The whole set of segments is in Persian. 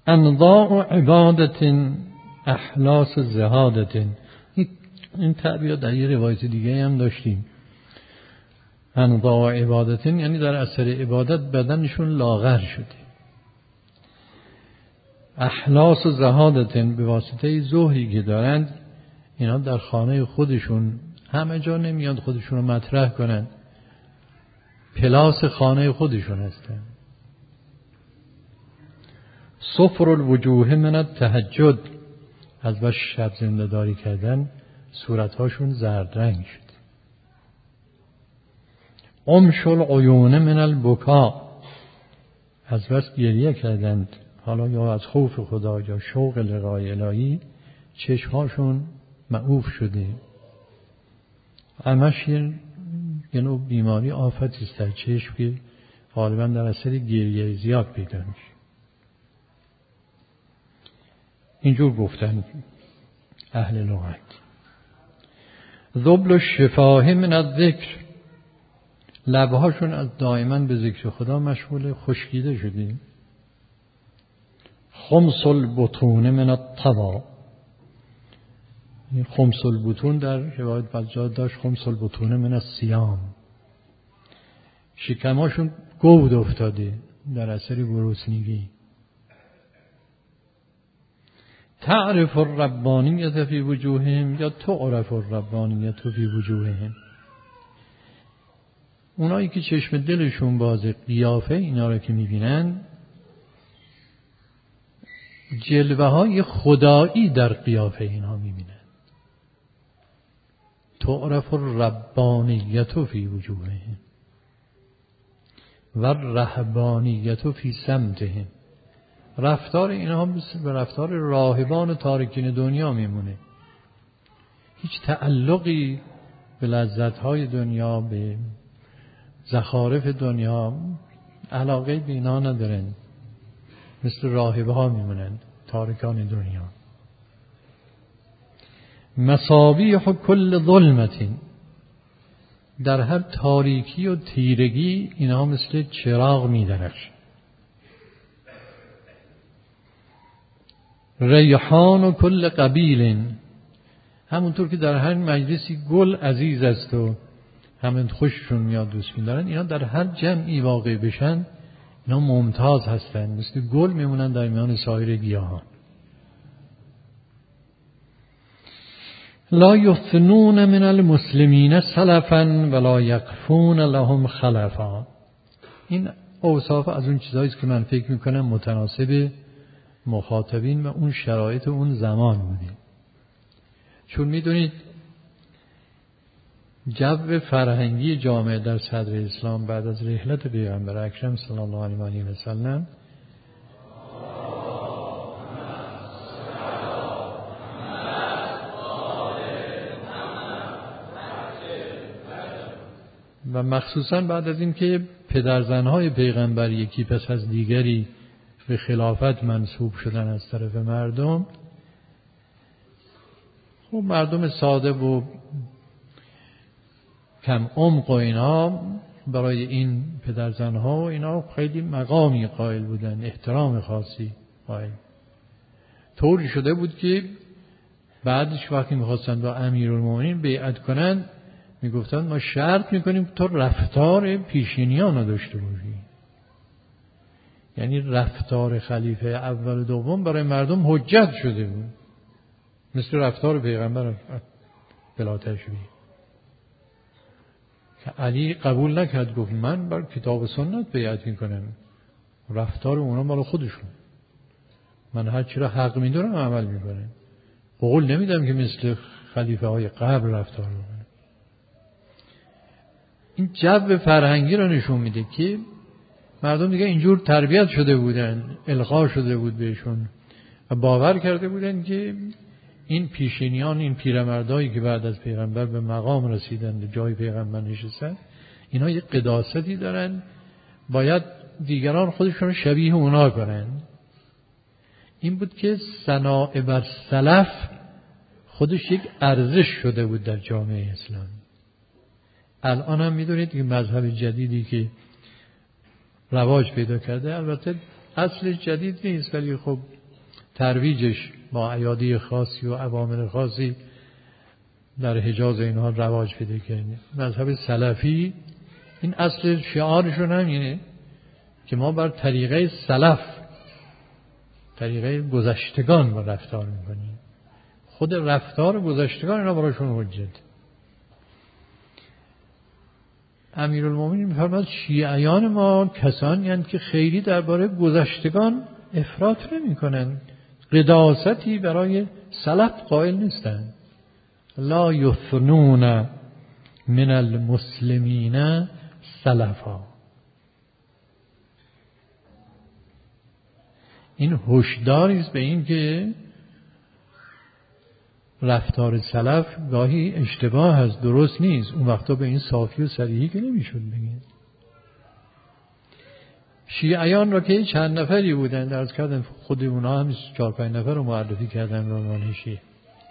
انواع عبادت احلاس زهادت. این تعبیر در یه روایت دیگه هم داشتیم. انواع عبادت یعنی در اثر عبادت بدنشون لاغر شده. احلاس و زهادت به واسطه زهدی که دارند، اینا در خانه خودشون همه جا نمیاد خودشون رو مطرح کنند، پلاس خانه خودشون هستن. صفر الوجوه من التهجد، از بس شب زنده‌داری کردن صورتهاشون زرد رنگ شد. عمش العیون من البکا، از بس گریه کردند، حالا یا از خوف خدا یا شوق لقای الهی چشمهاشون معوف شده. همش یه نوع بیماری آفتی است در چشم که غالبا در اثر گریه زیاد پیدا میشه. اینجور گفتن اهل لغت. ذبل الشفاه من الذکر، لبهاشون از دائما به ذکر خدا مشغول، خشکیده شده. خمس البطون من الطوا، خمس البطون در روایت بعضی داشت خمس البطون من الصیام، شکماشون گود افتاده در اثر گرسنگی. تعرف الربانیت فی وجوههم یا تعرف الربانیت فی وجوههم، اونایی که چشم دلشون بازه، قیافه اینا رو که میبینن، جلوه های خدایی در قیافه اینا میبینن. تعرف الربانیت فی وجوههم و الرهبانیت فی سمتهم، رفتار اینها مثل رفتار راهبان و تارکین دنیا میمونه. هیچ تعلقی به لذت‌های دنیا، به زخارف دنیا علاقه به اینا ندارن، مثل راهبه ها میمونن، تارکان دنیا. مصابیح کل ظلمت، در هر تاریکی و تیرگی اینها مثل چراغ میدرخشن. ریحان و کل قبیل، همونطور که در هر مجلسی گل عزیز است و همین خوششون میاد، دوست می‌دارن، اینا در هر جمعی واقع بشن اینا ممتاز هستن، مثل گل میمونن در میان سایر گیاهان. لا یثنون من المسلمین سلفا ولا یقفون لهم خلفا. این اوصاف از اون چیزایی که من فکر میکنم متناسب مخاطبین و اون شرایط اون زمان بوده. چون میدونید جو فرهنگی جامعه در صدر اسلام بعد از رحلت پیغمبر اکرم صلی الله علیه و سلم و مخصوصا بعد از این که پدرزنهای پیغمبر یکی پس از دیگری به خلافت منصوب شدن از طرف مردم، خب مردم ساده و کم عمق و اینا برای این پدرزنها و اینا خیلی مقامی قائل بودن، احترام خاصی قائل. طوری شده بود که بعدش وقتی میخواستن با امیرالمومنین بیعت کنن میگفتن ما شرط میکنیم تو رفتار پیشینیان رو داشته باشی. یعنی رفتار خلیفه اول و دوم برای مردم حجت شده بود، مثل رفتار پیغمبر بلا تشبیه که علی قبول نکرد، گفت من بر کتاب سنت بیعت میکنم، رفتار اونا مال خودشون، من هر چی را حق میدونم عمل میکنم، قول نمیدم که مثل خلیفه های قبل رفتار بکنم. این جو فرهنگی رو نشون میده که مردم دیگه اینجور تربیت شده بودن، القا شده بود بهشون و باور کرده بودن که این پیشینیان، این پیرمردایی که بعد از پیغمبر به مقام رسیدن، به جای پیغمبر نشستن، اینا یک قداستی دارن، باید دیگران خودشون شبیه اونا کنن. این بود که ثناء بر سلف خودش یک ارزش شده بود در جامعه اسلام. الان هم میدونید که مذهب جدیدی که رواج پیدا کرده، البته اصلش جدید نیست ولی خب ترویجش با ایادی خاصی و عوامل خاصی در حجاز اینها رواج پیدا کرده. مذهب سلفی این اصل شعارشون هم اینه که ما بر طریقه سلف، طریقه گذشتگان با رفتار میکنیم. خود رفتار گذشتگان اینا براشون حجت. امیرالمومنین می‌فرماید شیعیان ما کسانی هستند که خیلی درباره گذشتگان افراط نمی‌کنند، قداستی برای سلف قائل نیستند. لا یثنون من المسلمین سلفا. این هشداری است به این که رفتار سلف گاهی اشتباه هست، درست نیست. اون وقتا به این صافی و صریحی که نمیشد بگید. شیعیان را که چند نفری بودن، درس کردن خود اونا هم 4-5 نفر رو معرفی کردن به عنوان شیعه.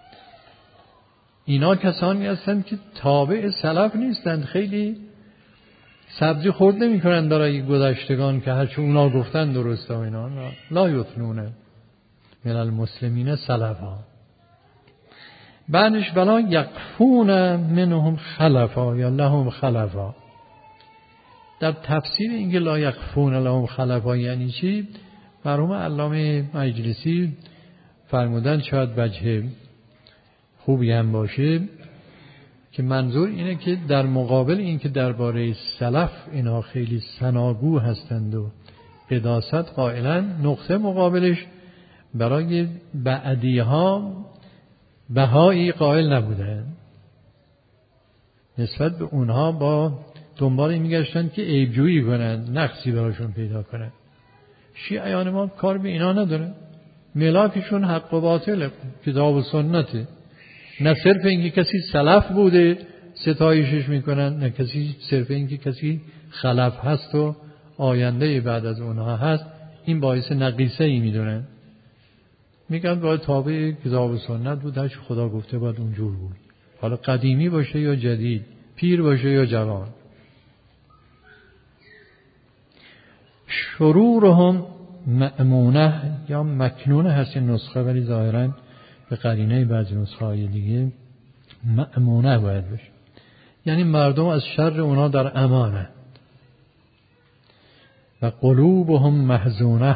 اینا کسانی هستند که تابع سلف نیستند، خیلی سبزی خورد نمی کنند برای گذشتگان که هرچی اونا گفتن درسته و اینا. لا یثنون من المسلمین سلفا. بعدش بلا یقفون منهم خلفا یا لهم خلفا. در تفسیر اینکه لا یقفون لهم خلفا یعنی چی؟ مرحوم علامه مجلسی فرمودن شاید وجه خوبی هم باشه که منظور اینه که در مقابل این که درباره سلف اینا خیلی ثناگو هستند و قداست قائلن، نقطه مقابلش برای بعدیها بهایی قائل نبودن. نسبت به اونها با دنبال میگشتن که عیبجویی کنن، نقصی براشون پیدا کنن. شیعیان ما کار به اینا نداره، ملاکشون حق و باطل، کتاب و سنته. نه صرف اینکه کسی سلف بوده ستایشش میکنن، نه کسی صرف اینکه کسی خلف هست و آینده بعد از اونها هست این باعث نقیصه ای میدونن. میگن باید تابع کتاب و سنت بود، هرچی خدا گفته باید اونجور بود، حالا قدیمی باشه یا جدید، پیر باشه یا جوان. شرورهم مأمونه یا مکنونه هست این نسخه، ولی ظاهرا به قرینه بعضی نسخه های دیگه مأمونه باید باشه، یعنی مردم از شر اونا در امانه. و قلوبهم محزونه.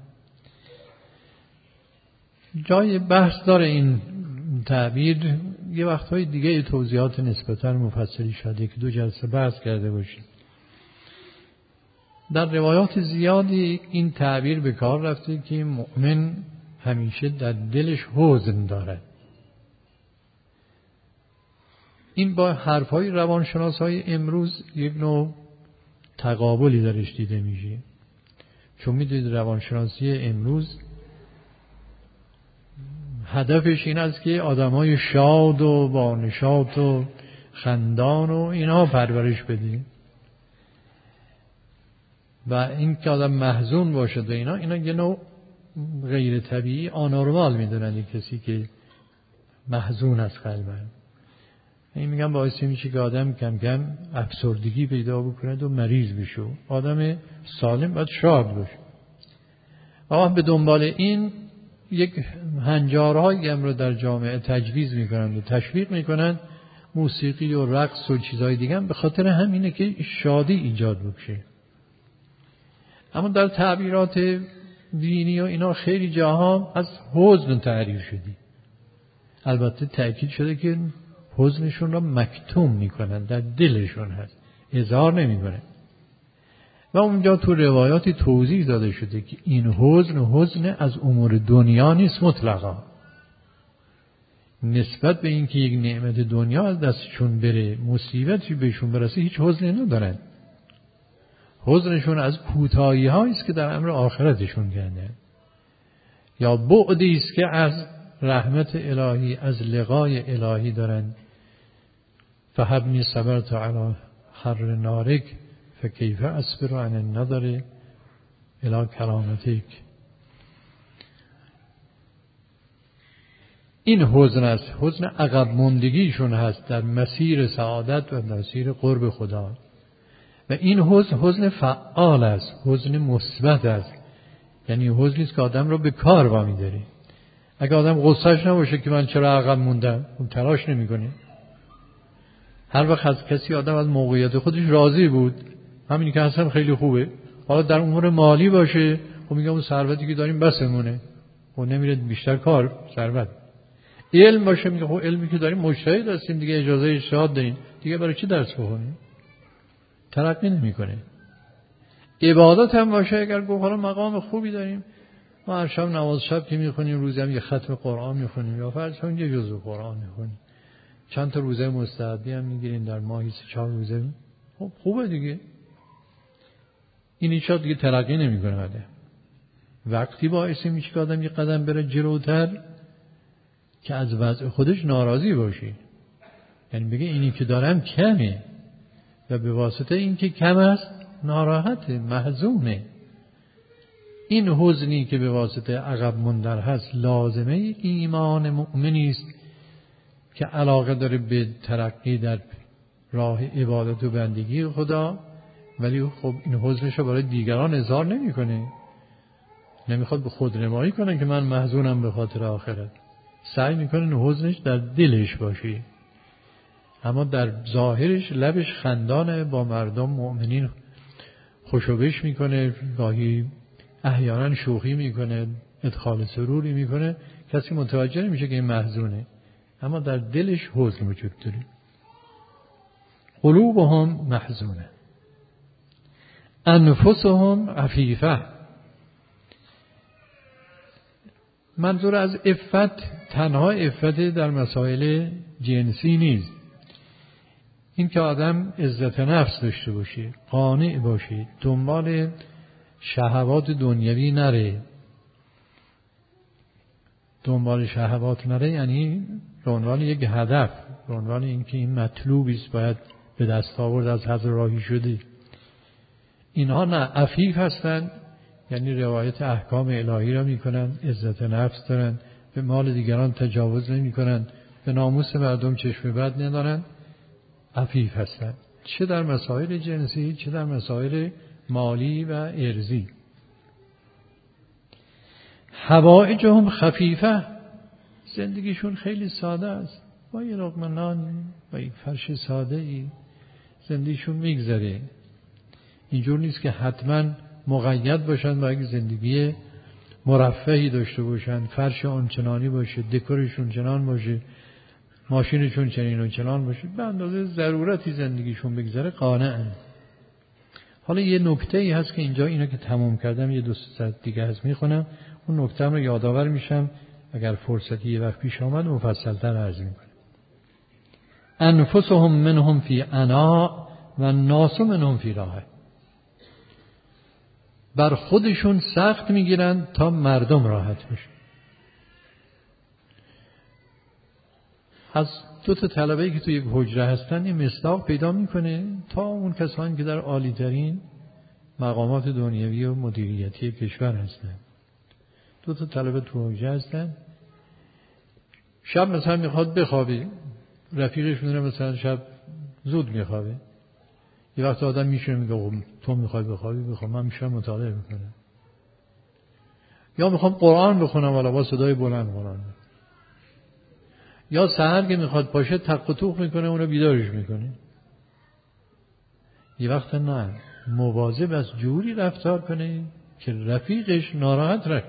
جای بحث داره این تعبیر، یه وقتهای دیگه توضیحات نسبتاً مفصلی شده که 2 جلسه بحث کرده باشیم. در روایات زیادی این تعبیر به کار رفته که مؤمن همیشه در دلش حزن داره. این با حرفهای روانشناسای امروز یک نوع تقابلی درش دیده میشه، چون میدونید روانشناسی امروز هدفش این است که آدمای شاد و با نشاط و خندان و اینها پرورش بده و این که آدم محزون باشه و اینا یه نوع غیر طبیعی آنورمال میدونن. این کسی که محزون است قلباً، این میگن باعث میشه که آدم کم کم افسردگی پیدا بکنه و مریض بشه. آدم سالم باید شاد باشه. اما به دنبال این یک هنجارهایی هم رو در جامعه تجویز میکنند و تشویق میکنند، موسیقی و رقص و چیزهای دیگه هم به خاطر همینه که شادی ایجاد بشه. اما در تعبیرات دینی و اینا خیلی جاها از حزن تعریف شدی. البته تأکید شده که حزنشون را مکتوم میکنن، در دلشون هست، اظهار نمیکنن. و اونجا تو روایاتی توضیح داده شده که این حزن از امور دنیا نیست مطلقا. نسبت به اینکه یک نعمت دنیا از دستشون بره، مصیبتی بهشون برسه، هیچ حزنی ندارن. حزنشون از کوتاهی هایی است که در امر آخرتشون کردن، یا بعدی است که از رحمت الهی، از لقای الهی دارن. فهبنی صبرت علی حر نارک فکیف اصبر عن النظر الی کرامتک. این حزن است، حزن عقب ماندگیشون هست در مسیر سعادت و مسیر قرب خدا. و این حزن فعال است، حزن مثبت است، یعنی حزنی است که آدم رو به کار وامی داره. اگه آدم غصهش نباشه که من چرا عقب موندم، اون تلاش نمیکنه. هر وقت از کسی آدم از موقعیت خودش راضی بود، همینی که هستم خیلی خوبه. حالا در امور مالی باشه، خب میگم اون ثروتی که داریم بسمونه، خب نمیره بیشتر کار ثروت. علم باشه، میگه خب علمی که داریم مجتهد هستیم دیگه، اجازه اجتهاد داریم دیگه، برای چی درس بخونیم؟ ترقی نمیکنه. عبادت هم باشه، اگر گفت حالا مقام خوبی داریم، ما هر شب نماز شب که میخونیم، روزی هم یه ختم قرآن میخونیم، یا فرض کن یه جزء قرآن میخونیم، چند تا روزه مستحبی هم میگیریم در ماهی 4 روزه، خب خوبه دیگه. این هیچ دیگه ترقی نمیکنه آدم. وقتی باعث میشه که آدم یه قدم بره جلوتر که از وضع خودش ناراضی باشه، یعنی بگه اینی که دارم کمه و به واسطه این که کم است ناراحته، محزونه. این حزنی که به واسطه عقب موندن هست لازمه ایمان مؤمنی است که علاقه داره به ترقی در راه عبادت و بندگی خدا، ولی خب این حزنش رو برای دیگران اظهار نمیکنه، نمیخواد به خود نمایی کنه که من محزونم به خاطر آخرت. سعی میکنه این حزنش در دلش باشه، اما در ظاهرش لبش خندانه، با مردم مؤمنین خوشوبش میکنه، گاهی احیانا شوخی میکنه، ادخال سروری میکنه، کسی متوجه نمیشه که این محزونه، اما در دلش حزن وجود داره. قلوبهم محزونه انفسهم عفیفه. منظور از عفت تنها عفت در مسائل جنسی نیست، این که آدم عزت نفس داشته باشه، قانع باشه، دنبال شهوات دنیوی نره. دنبال شهوات نره یعنی به عنوان یک هدف، به عنوان اینکه این مطلوبی است باید به دست آورد از حظ راهی شده. اینها نه، عفیف هستند، یعنی روایت احکام الهی را میکنن، عزت نفس دارن، به مال دیگران تجاوز نمیکنن، به ناموس مردم چشم بد ندارن، عفیف هستند، چه در مسائل جنسی چه در مسائل مالی و ارزی. حوائجهم خفیفه، زندگیشون خیلی ساده است، با یه لقمه نان، با یک فرش ساده ای زندگیشون میگذره. اینجور نیست که حتما مقید باشن با یک زندگی مرفهی داشته باشن، فرش آنچنانی باشه، دکورشون چنان باشه، ماشینشون چنین و چنان باشه، به اندازه ضرورتی زندگیشون بگذره قانعن. حالا یه نکته ای هست که اینجا اینو که تموم کردم یه 2 ساعت دیگه هست میخونم، اون نکته رو یادآور میشم، اگر فرصتی یه وقت پیش آمد مفصل‌تر عرض میکنم. انفسهم منهم فی عناء و الناس منهم فی راحه. بر خودشون سخت میگیرن تا مردم راحت بشن. از 2 تا طلبه‌ای که تو یک حجره هستن این مصداق پیدا میکنه تا اون کسانی که در عالی ترین مقامات دنیوی و مدیریتی کشور هستن. 2 تا طلبه تو حجره هستن، شب مثلا میخواد بخوابه، رفیقش میدونه مثلا شب زود میخوابه، یه وقت آدم میشه میگه تو میخوای بخوابی بخواب، من میشم مطالعه میکنم، یا میخوام قرآن بخونم ولی با صدای بلند قرآن، یا سحر که میخواد پاشه تق و توق میکنه اونو بیدارش میکنه. یه وقت نه، مواظب از جوری رفتار کنه که رفیقش ناراحت رفت.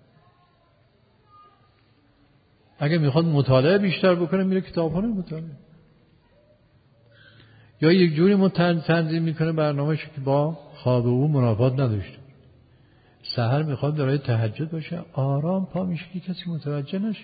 اگه میخواد مطالعه بیشتر بکنه میره کتابخونه مطالعه، یا یک جوری تنظیم میکنه برنامه‌اش که با خواب او منافات نداشته. سحر میخواد برای تهجد باشه، آرام پا میشه که کسی متوجه نشه.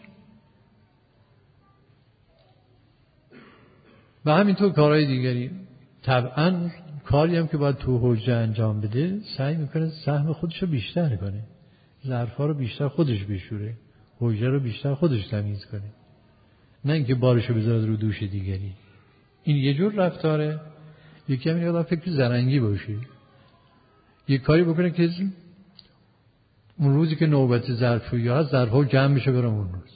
و همینطور کارهای دیگری. طبعا کاری هم که باید تو حجره انجام بده سعی میکنه سهم خودش رو بیشتر کنه، ظرفا رو بیشتر خودش بشوره، حجره رو بیشتر خودش تمیز کنه، نه اینکه بارشو بذاره رو دوش دیگری. این یه جور رفتاره. یکی همین آدم فکر زرنگی باشه، یک کاری بکنه که اون روزی که نوبت ظرفشویی هست ظرفا جمع بشه برام اون روز.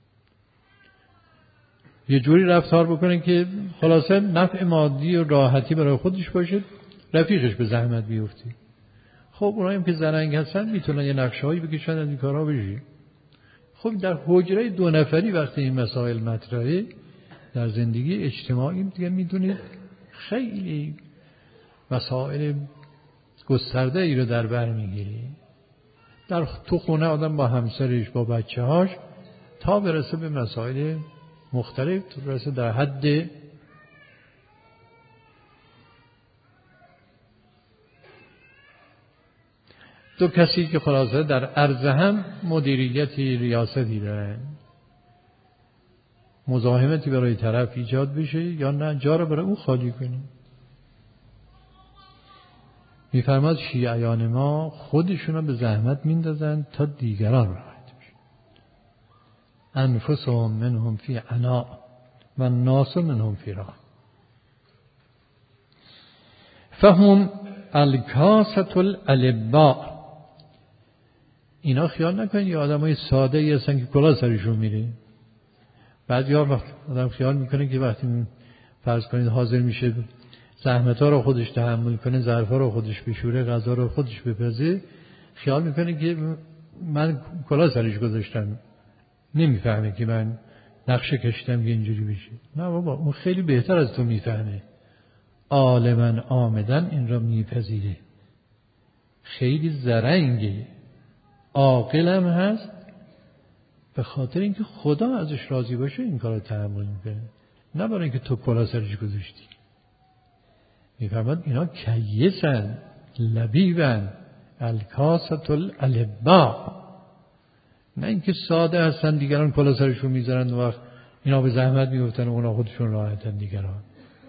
یه جوری رفتار بکنه که خلاصه نفع مادی و راحتی برای خودش باشه، رفیقش به زحمت بیفته. خب اونایی که زرنگ هستن میتونن یه نقشه‌ای بکشن از این کارا بشه. خب در حجره 2 نفری وقتی این مسائل مطرحه در زندگی اجتماعی دیگه میدونید خیلی مسائل گسترده ای رو در بر میگیری. تو خونه آدم با همسرش با بچه‌هاش تا برسه به مسائل مختلف، تو برسه در حد دو کسی که خلاصه در عرض هم مدیریتی ریاستی دارن، مزاحمتی برای طرف ایجاد بشه یا نه جا رو برای او خالی کنیم. میفرماد شیعیان ما خودشون به زحمت میندازن تا دیگران راحت بشن. انفسهم منهم فی عناء و الناس منهم فی راحة. فهم الکاسة الالباء. اینا خیال نکنید یه آدمای ساده ای هستن که کلاه سرشون میره. بعضیا وقت آدم خیال میکنه که وقتی فرض کنید حاضر میشه زحمت‌ها رو خودش تحمل کنه، ظرفا رو خودش بشوره، غذا رو خودش بپزه، خیال میکنه که من کلاه سرش گذاشتم. نمیفهمه که من نقشه کشیدم که اینجوری بشه. نه بابا، اون خیلی بهتر از تو میفهمه. عالماً آمدن این را میپذیره. خیلی زرنگه. عاقلم هست، به خاطر اینکه خدا ازش راضی باشه این کارو تحمل میکنه، نه برای اینکه تو کلاه سرش گذاشتی. میفرماد اینا کیسن لبیبن الکاسة الالباء. نه اینکه ساده هستن دیگران کلاه سرشون میذارن و وقت اینا به زحمت میفتن و اونا خودشون راحتن دیگران.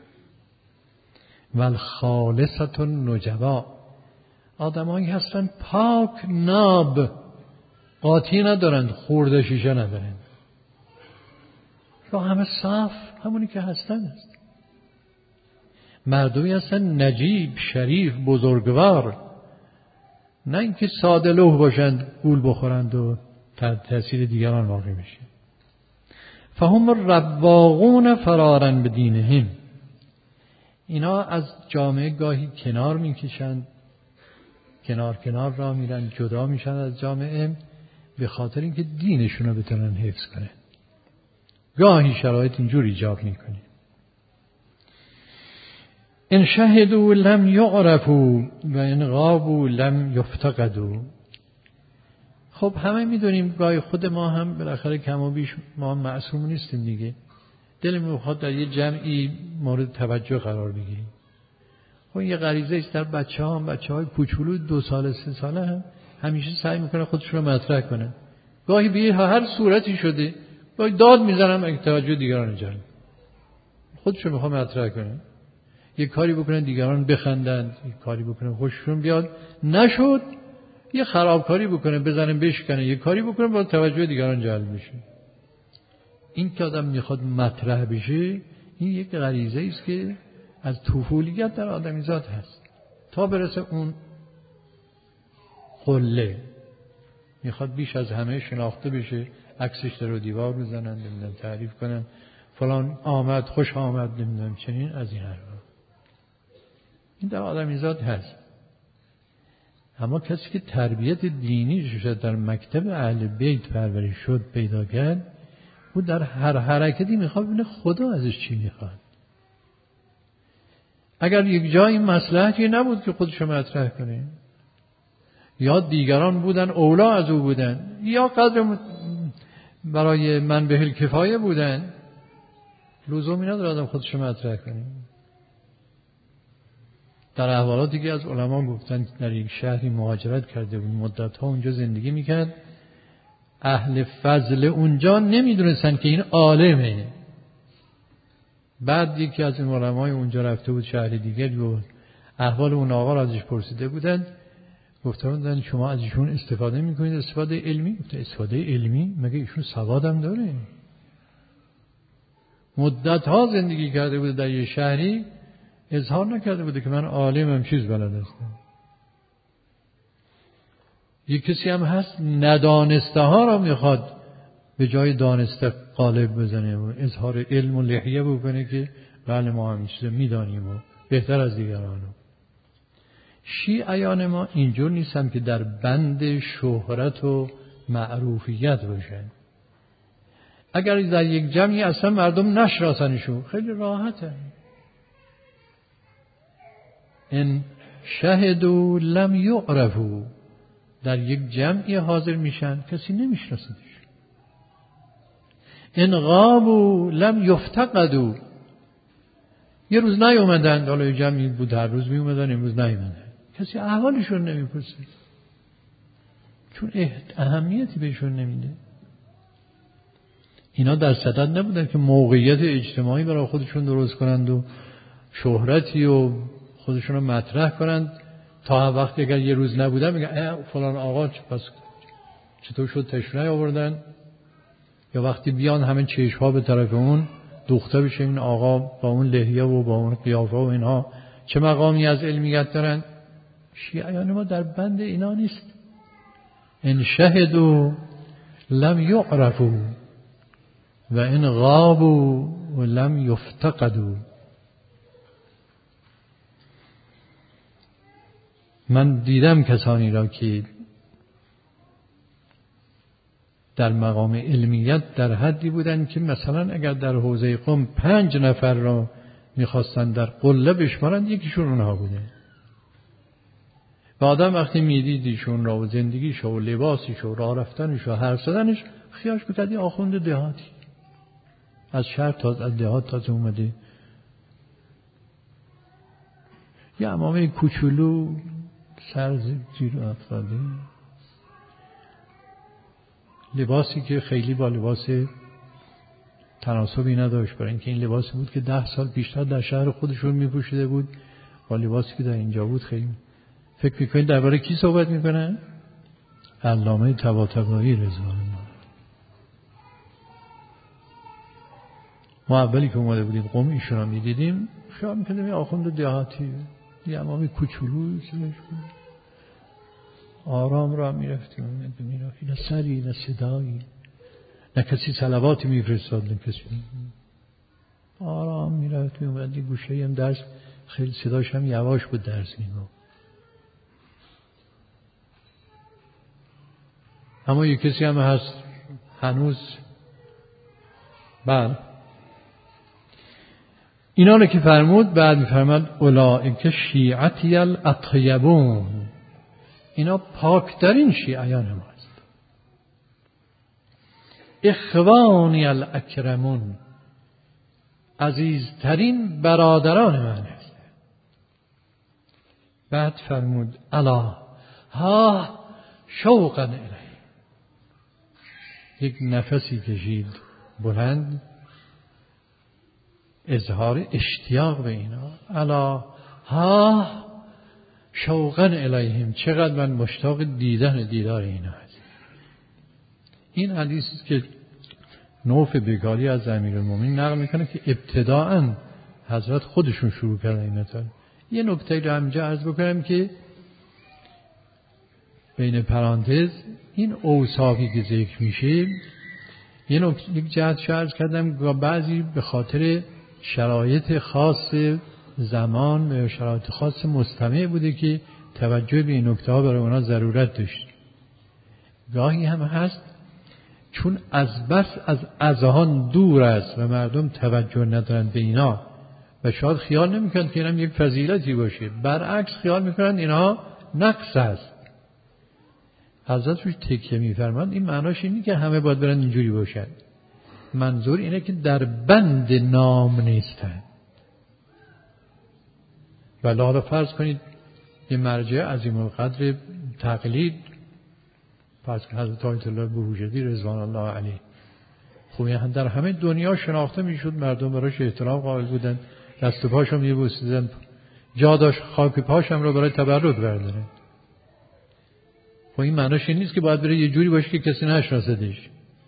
والخالصة النجبا. آدمایی هستن پاک ناب، قاطی ندارن، خورده شیشه ندارن، یا همه صاف همونی که هستن است. مردمی هستن نجیب، شریف، بزرگوار، نه اینکه ساده لوح باشند، گول بخورند و تحت تاثیر دیگران واقع بشه. فهم رواقون فرارا بدینهم. اینا از جامعه گاهی کنار میکشند، کنار را میرن، جدا میشن از جامعه به خاطر اینکه دینشون رو بتونن حفظ کنن. گاهی شرایط اینجور ایجاب میکنه. ان شهدوا لم یعرفوا و ان غابوا لم یفتقدوا. خب همه میدونیم گاهی خود ما هم بالاخره کم و بیش ما معصوم نیستیم دیگه. دلمون میخواد در یه جمعی مورد توجه قرار بگیریم. خب یه غریزه است در بچه‌های کوچولو 2 ساله 3 ساله هم همیشه سعی میکنه خودشون رو مطرح کنه. گاهی به هر صورتی شده گاهی داد میزنن اگه توجه دیگران جلب، خودشون میخواد مطرح کنه. یه کاری بکنن دیگران بخندن، یه کاری بکنن خوششون بیاد، نشد یه خرابکاری بکنه بزنن بشکنه، یه کاری بکنه با توجه دیگران جلب بشه. این که آدم میخواد مطرح بشه این یک غریزه است که از طفولیت در آدمیزاد هست تا برسه اون قله میخواد بیش از همه شناخته بشه، عکسش رو دیوار بزنن، نمیدونم تعریف کنن فلان آمد، خوش آمد، نمیدونم چنین، از این حرفا. این در آدمیزاد هست. اما کسی که تربیت دینی شد در مکتب اهل بیت پرورش شد پیدا کرد، او در هر حرکتی میخواد ببینه خدا ازش چی میخواد. اگر یک جایی مصلحتی نبود که خودشو مطرح کنه، یا دیگران بودن اولا از او بودن، یا قدر برای من به کفایه بودن، لزومی نداره آدم خودشو مطرح کنه. در احوالاتی که از علما گفتن در یک شهری مهاجرت کرده بود، مدت‌ها اونجا زندگی میکرد، اهل فضل اونجا نمیدونستن که این عالمه. بعد یکی از این علمای اونجا رفته بود شهر دیگر و احوال اون آقا را ازش پرسیده بودن، گفتن شما از ایشون استفاده میکنید استفاده علمی؟ گفت استفاده علمی؟ مگه ایشون سواد هم داره؟ مدت‌ها زندگی کرده بود در یه شهری، اظهار نکرده بوده که من عالمم، چیز بلد هستم. یک کسی هم هست ندانسته ها را میخواد به جای دانسته قالب بزنه و اظهار علم و لحیه بکنه که بله ما هم چیز میدانیم و بهتر از دیگرانو. شیعیان ما اینجور نیستن که در بند شهرت و معروفیت باشن. اگر در یک جمعی اصلا مردم نشناسنشون خیلی راحته. ان شهدوا لم یعرفوا، در یک جمعی حاضر میشن کسی نمیشناسدش. ان غابوا لم یفتقدوا، یه روز نیومدن، حالا یه جمعی بود هر روز میومدن، امروز نیومدن، کسی احوالشون نمیپرسه چون اهمیتی بهشون نمیده. اینا در صدد نبودن که موقعیت اجتماعی برای خودشون درست کنند و شهرتی و خودشون رو مطرح کنند تا وقتی اگر یه روز نبودن میگن فلان آقا پس چطور شد تشنه آوردن، یا وقتی بیان همه چشم‌ها به طرف اون دوخته بشه این آقا با اون لحیه و با اون قیافه و اینها چه مقامی از علمیت دارن. شیعیان ما در بند اینا نیست. ان شهدوا لم یعرفوا و ان غابوا ولم یفتقدوا. من دیدم کسانی را که در مقام علمیت در حدی بودن که مثلا اگر در حوزه قم 5 نفر را میخواستن در قله بشمارند یکیشون اونها بوده. و آدم وقتی میدید ایشون را و زندگیش و لباسش و راه رفتنش و حرف زدنش خیالش می‌کرد آخوند دهاتی از شهر تا از دهات تازه اومده، یه عمامه کوچولو سر زیر افتاده، لباسی که خیلی با لباس تناسبی نداشت، برای اینکه این لباسی بود که 10 سال بیشتر در شهر خودشون میپوشیده بود با لباسی که در اینجا بود. خیلی فکر میکنید درباره کی صحبت میکنن؟ علامه طباطبایی رضوان الله. ما اولی که اومده بودیم قم ایشون رو میدیدیم خیال میکردیم یه آخوند دهاتی، یه امامی کوچولو سرش بود، آرام را میرفتیم میرفتیم، نه سری نه صدایی، نه کسی صلواتی میفرستاد، نه کسی، آرام میرفتیم اومد یه گوشه هم درس، خیلی صداش هم یواش بود درس میگفت. اما یک کسی هم هست هنوز بله اینا رو که فرمود بعد میفرماد اولئک شیعتی الاطیبون، اینا پاکترین شیعیان ماست. اخوانی الاکرمون، عزیزترین برادران من هست. بعد فرمود الا ها شوقا الیه، یک نفسی کشید بلند اظهار اشتیاق به اینا. الا ها شوقا الیهم، چقدر من مشتاق دیدار اینا هست. این حدیثی که نوف بگالی از امیرالمومنین نقل میکنه که ابتداءً حضرت خودشون شروع کردن این مطلب. یه نکته رو همینجا عرض بکنم که بین پرانتز این اوصافی که ذکر میشه یک جهت عرض کردم و بعضی به خاطر شرایط خاص زمان و شرایط خاص مستمع بوده که توجه به این نکته ها برای اونا ضرورت داشت. گاهی هم هست چون از بس از اذهان دور است و مردم توجه ندارن به اینا و شاید خیال نمیکنن که اینم یک فضیلتی باشه، برعکس خیال میکنن اینها نقص است. حضرت روش تکیه میفرماند این معناش اینه که همه باید برن اینجوری باشن، منظور اینه که در بند نام نیستن. ولی حالا فرض کنید یه مرجع عظیم القدر تقلید، فرض کنید حضرت آیت الله بروجردی رضوان الله علیه، خب در همه دنیا شناخته میشد، مردم براش احترام قائل بودن، دست و پاشم میبوسیدن، جا داشت خاک پاشم رو برای تبرک بردارن. خب این معناش این نیست که باید بره یه جوری باشه که کسی نشناسدش.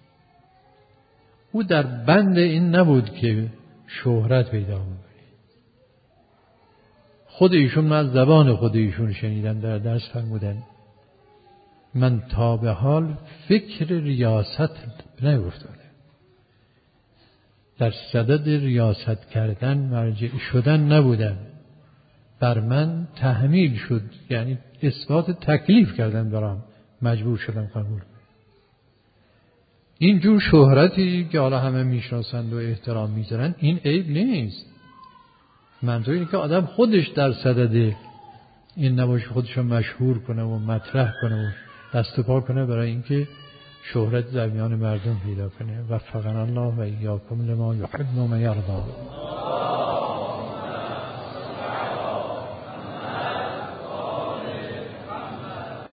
او در بند این نبود که شهرت پیدا کنه. خود ایشون من از زبان خود ایشون شنیدم در درس فرمودن من تا به حال فکر ریاست نیفتاده، در صدد ریاست کردن مرجع شدن نبودم، بر من تحمیل شد، یعنی اثبات تکلیف کردن برام، مجبور شدم قبول. این جور شهرتی که حالا همه میشناسند و احترام میذارن این عیب نیست. منظور اینه که آدم خودش در صدد این نباشه خودشو مشهور کنه و مطرح کنه و دست و پا کنه برای اینکه شهرت در میان مردم پیدا کنه. وفقنا الله و ایاکم لما یحب و یرضی.